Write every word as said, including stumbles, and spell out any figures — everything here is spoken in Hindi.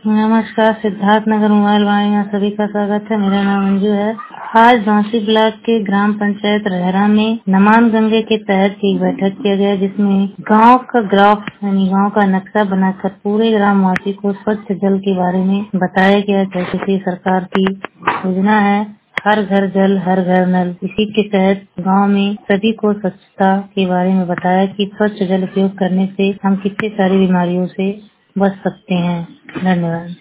नमस्कार, सिद्धार्थ नगर मोबाइल वाणी में सभी का स्वागत है। मेरा नाम अंजू है। आज झांसी ब्लॉक के ग्राम पंचायत रहरा में नमामि गंगे के तहत एक बैठक किया गया, जिसमें गांव का ग्राफ यानी गांव का नक्शा बनाकर पूरे ग्रामवासी को स्वच्छ जल के बारे में बताया गया। जैसे कि सरकार की योजना है हर घर जल हर घर नल, इसी के तहत गांव में सभी को स्वच्छता के बारे में बताया कि स्वच्छ जल उपयोग करने से हम कितनी सारी बीमारियों से बच सकते हैं। धन्यवाद।